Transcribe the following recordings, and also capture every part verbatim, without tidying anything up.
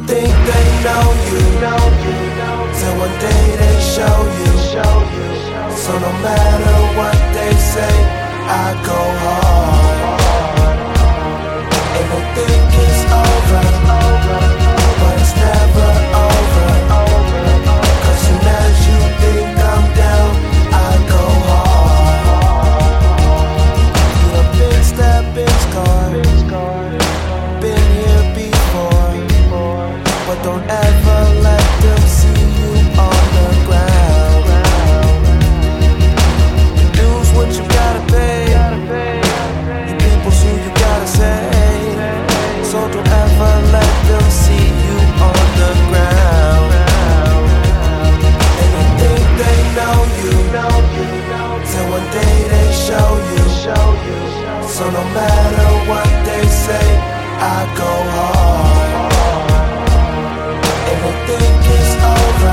think they know you, till one day they show you. So no matter what they say, I go hard. And they think it's over, but it's never over. Cause soon as you think I'm down, I go hard. You done been stabbed, been scarred, been here before, but don't ever let them see you on the ground. You do's what you gotta pay, you people's who you gotta say. So don't ever let them see you on the ground. And they think they know you, till one day they show you. So no matter what they say, I go hard. And they think it's over,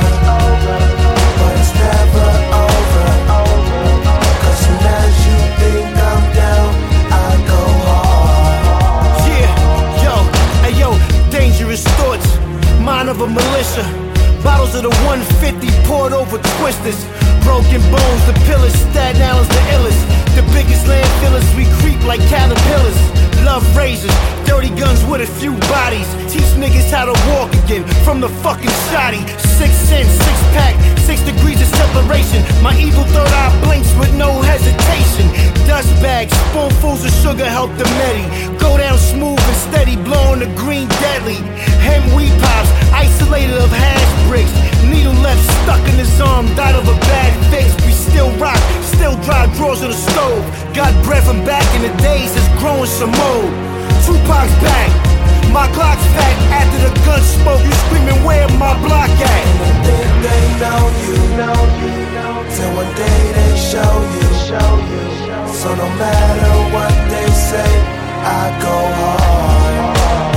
but it's never over. Cause soon as you think I'm down, I go hard. Yeah, yo, hey yo, dangerous thoughts, mind of a militia. Bottles of the one fifty poured over twisters. Broken bones, the pillars, Staten Island's the illest. The biggest landfillers, we creep like caterpillars. Love razors, dirty guns with a few bodies. Teach niggas how to walk again from the fucking shoddy. Six cents, six pack, six degrees of separation. My evil third eye blinks with no hesitation. Dust bags, spoonfuls of sugar help the medi. Go down smooth and steady, blowing the green deadly. Hem weed pops, isolated of hash bricks. Needle left stuck in his arm, died of a bad fix. We still rock, still dry drawers of the stove. Got bread from back in the days, it's growing some more. Tupac's back, my Glock's back. After the gun smoke, you screaming, where my block at? And they think they know you, till one day they show you. So no matter what they say, I go hard.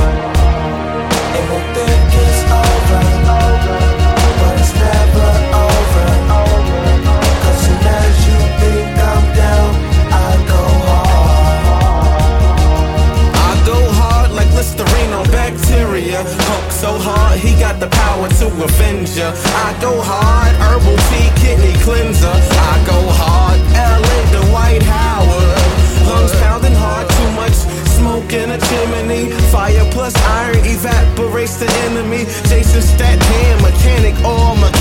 And they think it's over, but it's never over. Cause soon as you think I'm down, I go hard. I go hard like Listerine on bacteria. Hulk so hard, he got the power to avenge ya. I go hard, herbal tea, kidney cleanser. I go hard, L A to White Howard. Lungs pounding hard, too much smoke in a chimney. Fire plus iron evaporates the enemy. Jason Statham, mechanic, all mechanic.